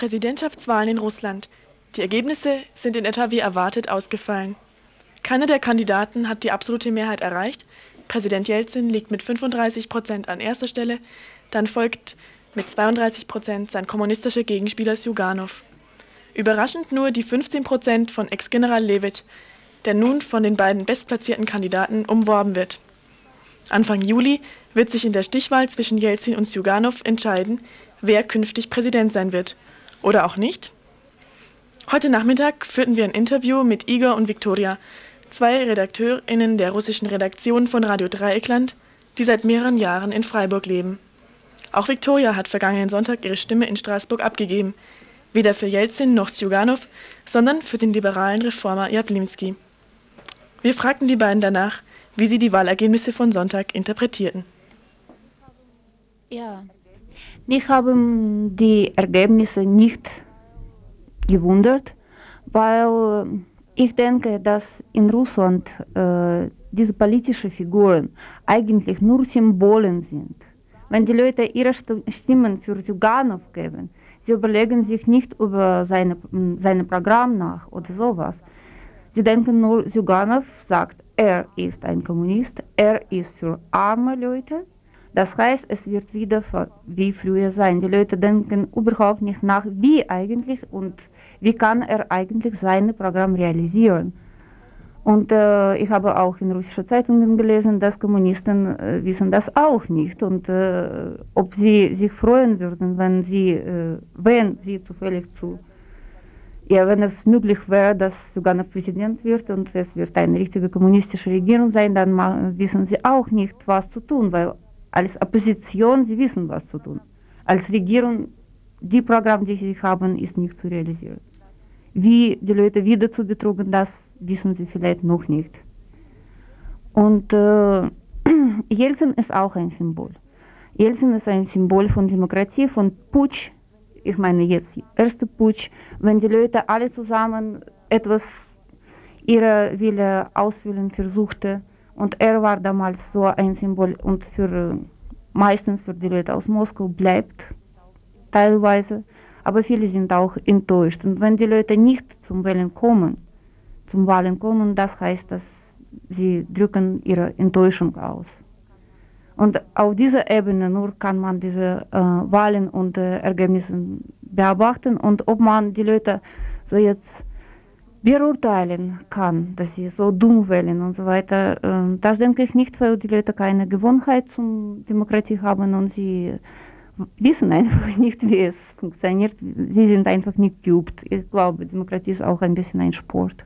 Präsidentschaftswahlen in Russland. Die Ergebnisse sind in etwa wie erwartet ausgefallen. Keiner der Kandidaten hat die absolute Mehrheit erreicht. Präsident Jelzin liegt mit 35% an erster Stelle, dann folgt mit 32% sein kommunistischer Gegenspieler Sjuganov. Überraschend nur die 15% von Ex-General Levit, der nun von den beiden bestplatzierten Kandidaten umworben wird. Anfang Juli wird sich in der Stichwahl zwischen Jelzin und Sjuganov entscheiden, wer künftig Präsident sein wird. Oder auch nicht? Heute Nachmittag führten wir ein Interview mit Igor und Viktoria, zwei RedakteurInnen der russischen Redaktion von Radio Dreieckland, die seit mehreren Jahren in Freiburg leben. Auch Viktoria hat vergangenen Sonntag ihre Stimme in Straßburg abgegeben, weder für Jelzin noch Sjuganov, sondern für den liberalen Reformer Jablinski. Wir fragten die beiden danach, wie sie die Wahlergebnisse von Sonntag interpretierten. Ja, mich haben die Ergebnisse nicht gewundert, weil ich denke, dass in Russland diese politischen Figuren eigentlich nur Symbolen sind. Wenn die Leute ihre Stimmen für Sjuganov geben, sie überlegen sich nicht über seine Programm nach oder sowas. Sie denken nur, Sjuganov sagt, er ist ein Kommunist, er ist für arme Leute. Das heißt, es wird wieder wie früher sein. Die Leute denken überhaupt nicht nach, wie eigentlich und wie kann er eigentlich sein Programm realisieren. Und ich habe auch in russischen Zeitungen gelesen, dass Kommunisten wissen das auch nicht. Und ob sie sich freuen würden, wenn sie zufällig wenn es möglich wäre, dass Sjuganov Präsident wird und es wird eine richtige kommunistische Regierung sein, dann wissen sie auch nicht, was zu tun, weil als Opposition, sie wissen, was zu tun. Als Regierung, die Programme, die sie haben, ist nicht zu realisieren. Wie die Leute wieder zu betrügen, das wissen sie vielleicht noch nicht. Und Jelzin ist auch ein Symbol. Jelzin ist ein Symbol von Demokratie, von Putsch. Ich meine jetzt erste Putsch, wenn die Leute alle zusammen ihre Wille ausfüllen versuchte. Und er war damals so ein Symbol und meistens für die Leute aus Moskau bleibt teilweise. Aber viele sind auch enttäuscht. Und wenn die Leute nicht zum Wahlen kommen, das heißt, dass sie drücken ihre Enttäuschung aus. Und auf dieser Ebene nur kann man diese Wahlen und Ergebnisse beobachten und ob man die Leute so jetzt beurteilen kann, dass sie so dumm wählen und so weiter. Das denke ich nicht, weil die Leute keine Gewohnheit zur Demokratie haben und sie wissen einfach nicht, wie es funktioniert. Sie sind einfach nicht geübt. Ich glaube, Demokratie ist auch ein bisschen ein Sport.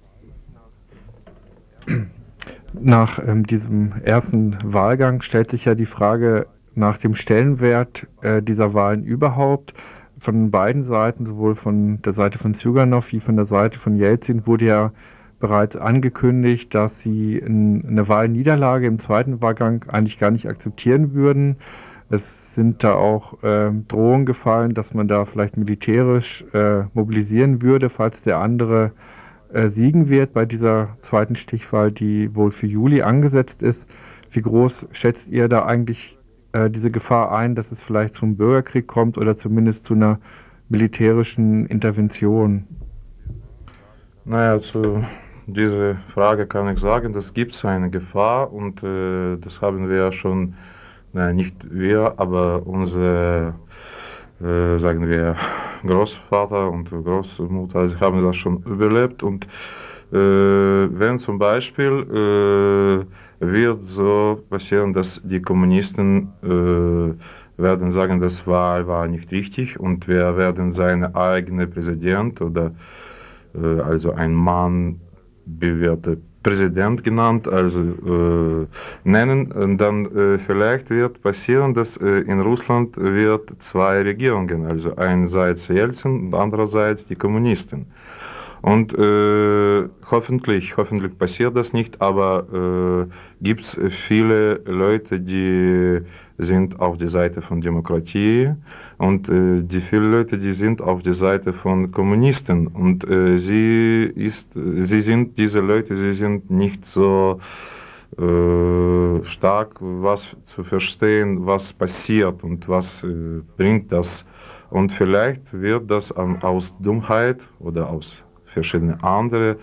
Nach diesem ersten Wahlgang stellt sich ja die Frage nach dem Stellenwert dieser Wahlen überhaupt. Von beiden Seiten, sowohl von der Seite von Sjuganov wie von der Seite von Jelzin, wurde ja bereits angekündigt, dass sie eine Wahlniederlage im zweiten Wahlgang eigentlich gar nicht akzeptieren würden. Es sind da auch Drohungen gefallen, dass man da vielleicht militärisch mobilisieren würde, falls der andere siegen wird bei dieser zweiten Stichwahl, die wohl für Juli angesetzt ist. Wie groß schätzt ihr da eigentlich diese Gefahr ein, dass es vielleicht zum Bürgerkrieg kommt oder zumindest zu einer militärischen Intervention? Naja, zu dieser Frage kann ich sagen, es gibt eine Gefahr und das haben wir schon, nicht wir, aber unsere, sagen wir, Großvater und Großmutter, also haben das schon überlebt und wenn zum Beispiel wird so passieren, dass die Kommunisten werden sagen, das Wahl war nicht richtig und wir werden seine eigene Präsident oder also ein Mann bewährter Präsident genannt, also nennen, und dann vielleicht wird passieren, dass in Russland wird zwei Regierungen, also einerseits Jelzin und andererseits die Kommunisten. Und hoffentlich passiert das nicht, aber gibt es viele Leute, die sind auf der Seite von Demokratie und die viele Leute, die sind auf der Seite von Kommunisten und diese Leute, sie sind nicht so stark was zu verstehen, was passiert und was bringt das. Und vielleicht wird das aus Dummheit oder aus verschiedenen anderen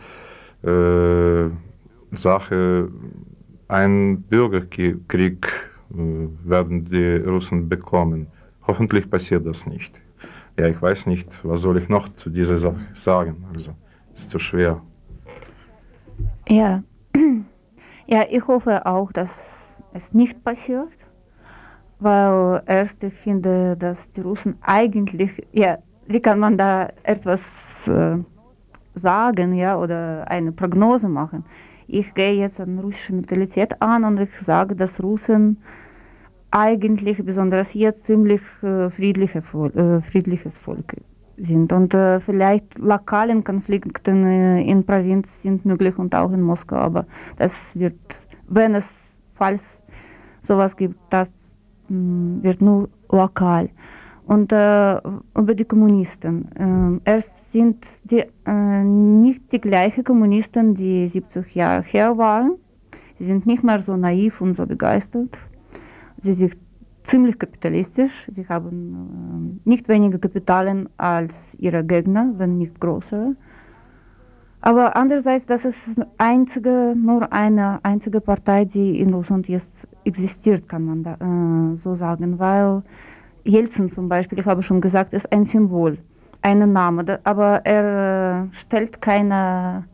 Sachen ein Bürgerkrieg werden die Russen bekommen. Hoffentlich passiert das nicht. Ja, ich weiß nicht, was soll ich noch zu dieser Sache sagen. Also, ist zu schwer. Ja. Ja, ich hoffe auch, dass es nicht passiert, weil erst ich finde, dass die Russen eigentlich, ja, wie kann man da etwas sagen, ja, oder eine Prognose machen? Ich gehe jetzt an russische Mentalität an und ich sage, dass Russen eigentlich, besonders jetzt, ziemlich friedliches Volk sind. Und vielleicht lokalen Konflikten in Provinz sind möglich und auch in Moskau, aber das wird, wenn es, falls sowas gibt, das wird nur lokal. Und über die Kommunisten. Erst sind die nicht die gleichen Kommunisten, die 70 Jahre her waren. Sie sind nicht mehr so naiv und so begeistert. Sie sind ziemlich kapitalistisch. Sie haben nicht weniger Kapitalen als ihre Gegner, wenn nicht größere. Aber andererseits, das ist nur eine einzige Partei, die in Russland jetzt existiert, kann man da, so sagen, weil Jelzin zum Beispiel, ich habe schon gesagt, ist ein Symbol, ein Name, aber er stellt keine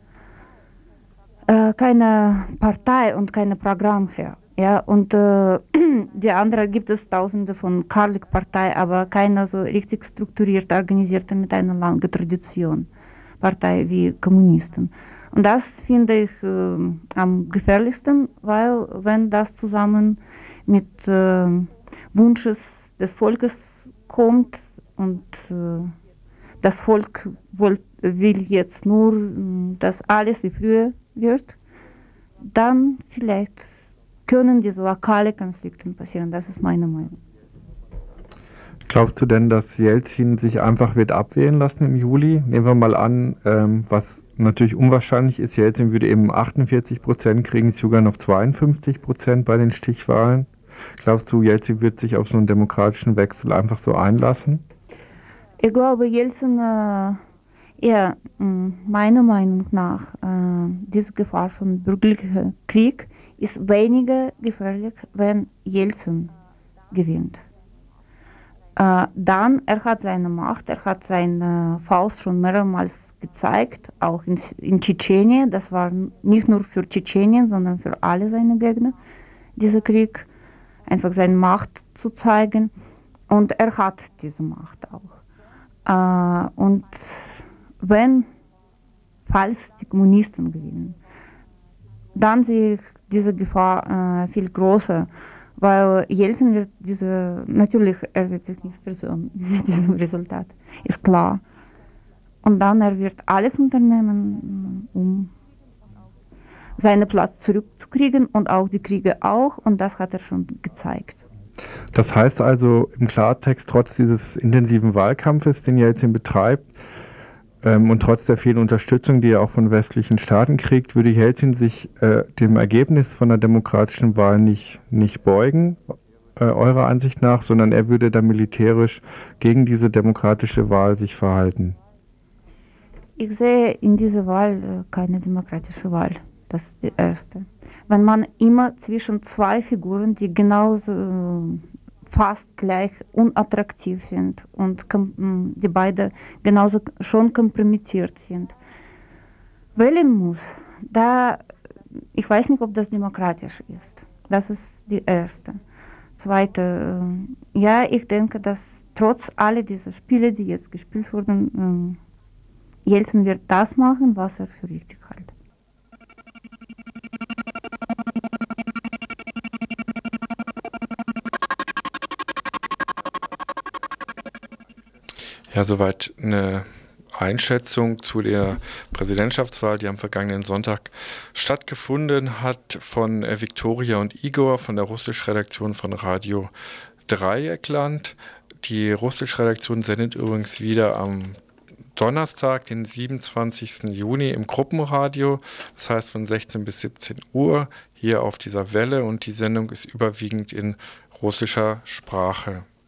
Partei und kein Programm her. Ja, und die andere gibt es tausende von Karlik-Partei, aber keine so richtig strukturierte, organisierte mit einer langen Tradition Partei wie Kommunisten. Und das finde ich am gefährlichsten, weil wenn das zusammen mit Wunsches des Volkes kommt und das Volk will jetzt nur, dass alles wie früher wird, dann vielleicht können diese lokalen Konflikte passieren. Das ist meine Meinung. Glaubst du denn, dass Jelzin sich einfach wird abwählen lassen im Juli? Nehmen wir mal an, was natürlich unwahrscheinlich ist, Jelzin würde eben 48% kriegen, Zygan auf 52% bei den Stichwahlen. Glaubst du, Jelzin wird sich auf so einen demokratischen Wechsel einfach so einlassen? Ich glaube, Jelzin, meiner Meinung nach, diese Gefahr von bürgerlichem Krieg ist weniger gefährlich, wenn Jelzin gewinnt. Dann, er hat seine Macht, er hat seine Faust schon mehrmals gezeigt, auch in Tschetschenien. Das war nicht nur für Tschetschenien, sondern für alle seine Gegner, dieser Krieg. Einfach seine Macht zu zeigen. Und er hat diese Macht auch. Und falls die Kommunisten gewinnen, dann sehe ich diese Gefahr viel größer, weil Jelzin wird er wird sich nicht versöhnen mit diesem Resultat, ist klar. Und dann er wird alles unternehmen, um seinen Platz zurückzukriegen und auch die Kriege auch, und das hat er schon gezeigt. Das heißt also im Klartext, trotz dieses intensiven Wahlkampfes, den Jelzin betreibt, und trotz der vielen Unterstützung, die er auch von westlichen Staaten kriegt, würde Jelzin sich dem Ergebnis von der demokratischen Wahl nicht beugen, eurer Ansicht nach, sondern er würde dann militärisch gegen diese demokratische Wahl sich verhalten. Ich sehe in dieser Wahl keine demokratische Wahl. Das ist die erste. Wenn man immer zwischen zwei Figuren, die genauso fast gleich unattraktiv sind und die beide genauso schon kompromittiert sind, wählen muss, ich weiß nicht, ob das demokratisch ist. Das ist die erste. Zweite, ich denke, dass trotz all dieser Spiele, die jetzt gespielt wurden, Jelzin wird das machen, was er für richtig hält. Ja, soweit eine Einschätzung zu der Präsidentschaftswahl, die am vergangenen Sonntag stattgefunden hat, von Viktoria und Igor von der Russisch-Redaktion von Radio Dreieckland. Die Russisch-Redaktion sendet übrigens wieder am Donnerstag, den 27. Juni im Gruppenradio, das heißt von 16 bis 17 Uhr hier auf dieser Welle, und die Sendung ist überwiegend in russischer Sprache.